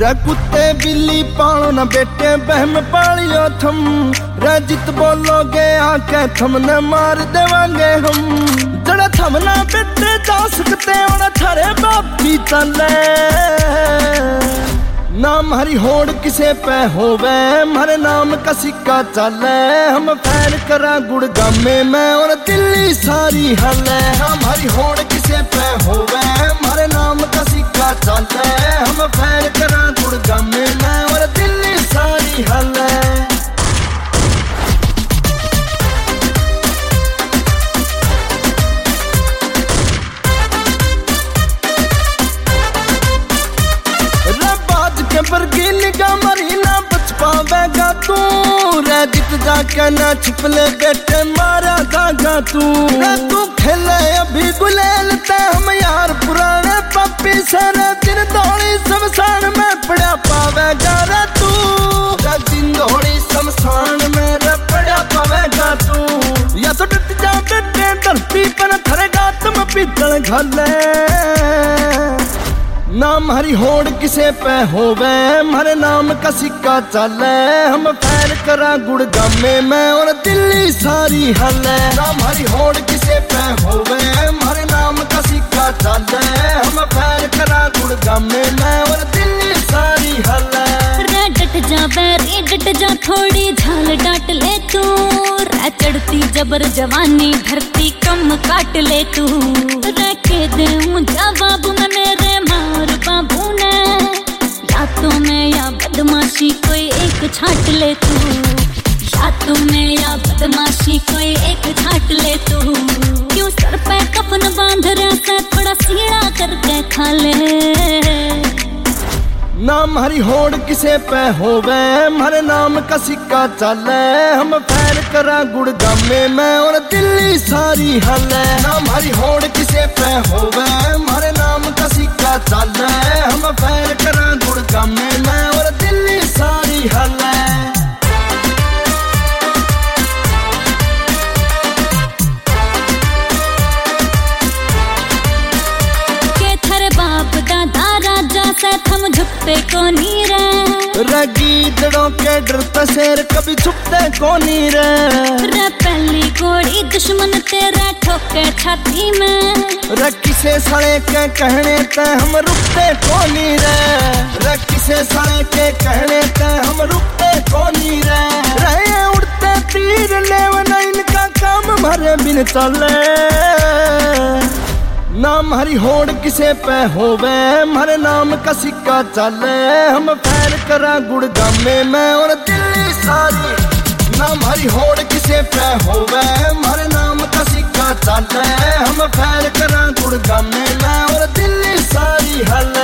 रे कुत्ते बिल्ली पालो न बेटे बहम पालियो थम रे जित बोलोगे आके थमने मार देवांगे हम जड़ा थमना बेटे जा सकते और थारे बाप की तले नाम हरी होड़ किसे पे होवे हमारे नाम का सिक्का चले हम फैर करा गुड़गामे में और दिल्ली सारी हले नाम हरी होड़ किसे पे होवे हमारे नाम का सिक्का चले हम फैर करा गुड़गामे में और दिल्ली सारी हले बरगी निगाह मरी ना बच पावेगा तू रे जित जाके ना छिपले बेटे मारा जागा तू खेले अभी गुलेल ते हम यार पुराने पप्पी से रे दिन दौड़ी शमशान में पड़ा पावेगा रे तू रे दिन दौड़ी शमशान में रे पड़ा पावेगा तू या तो डट जा बेटे धरती पर थरेगा तुम पीतल घले नाम हरी होड़ किसे पे होवे हमारे नाम का सिक्का चले हम फैर करा गुड़गामे में और दिल्ली सारी हले नाम हरी होड़ किसे पे होवे हमारे नाम का सिक्का चले हम फैर करा गुड़गामे में और दिल्ली सारी हले रे डट जा बैरी डट जा थोड़ी झाल डांट ले तू रे चढ़ती जबर जवानी धरती कम काट ले तू रे के दे जवाब में मेरे मार बाबू ने या तो मैं या बदमाशी कोई एक छाट ले तू या तो मैं या बदमाशी कोई एक छाट ले तू क्यों सर पे कफन बांध रहा थोड़ा सीढ़ा करके खा ले नाम हरी होड़ किसे पे होवे हमारे नाम का सिक्का चले हम फैर करा गुड़गामे में और दिल्ली सारी हले नाम हरी होड़ किसे पे होवे हमारे नाम का सिक्का चले हम फैर करा गुड़गामे में और दिल्ली सारी हले थम झुकते को नी रे गीदड़ों के डरते शेर कभी छुपते को नी रे पहली गोली दुश्मन तेरा ठोके छाती में रे किसे सड़े के कहने ते हम रुकते को नी रे किसे सड़े के कहने ते हम रुकते को नी रे उड़ते तीर लेवना इनका काम भरे बिन चले नाम हरी होड़ किसे पे होवे हमारे नाम का सिक्का चले हम फैर करा गुड़गामे में और दिल्ली सारी नाम हरी होड़ किसे पे होवे हमारे नाम का सिक्का चले हम फैर करा गुड़गामे में और दिल्ली सारी हले